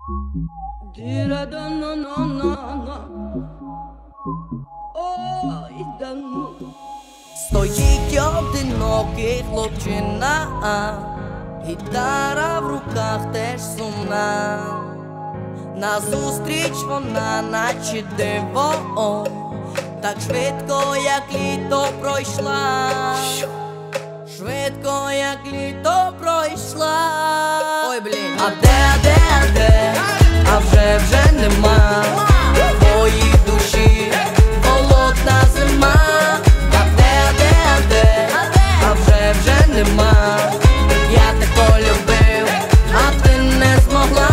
Ой, да ну. Стоїть одинокий хлопчина, гітара в руках теж сумна. Назустріч вона наче диво, так швидко, як літо пройшла. Швидко, як літо пройшла. Ой, блін, а де, а вже нема твоїй душі, холодна зима. А де, а вже нема. Я тако любив, а ти не змогла.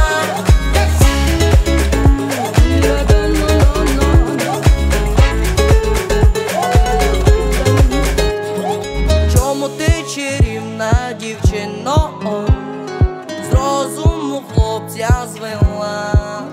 Чому ти чарівна дівчино, з розуму хлопця звела?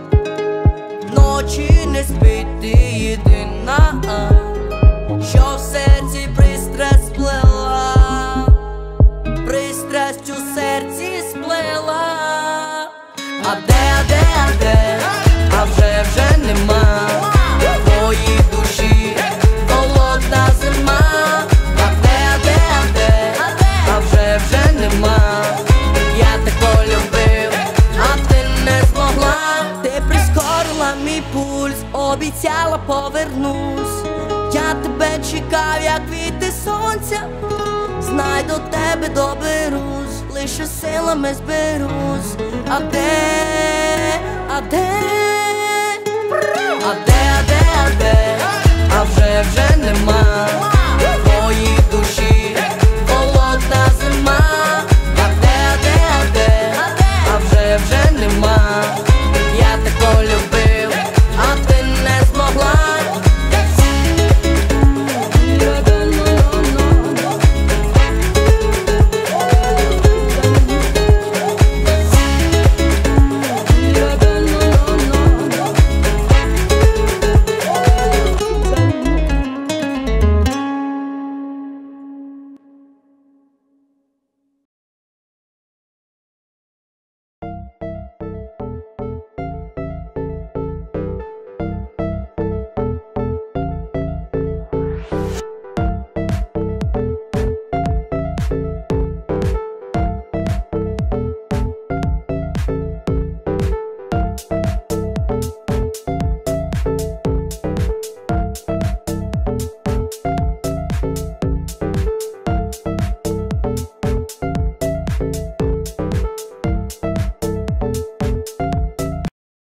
Ночі не спить ти єдина, що в серці пристрасть сплела, пристрасть у серці сплела. А де, а вже нема твоїй душі, холодна зима. А де, а вже нема. Я тако любив, а ти не змогла. Ти прискорила мій пульс, обіцяла повернусь. Я тебе чекав, як квіти сонця. Знай, до тебе доберусь, лише силами зберусь. А де, а вже нема твоїй душі, холодна зима. А де, а вже нема.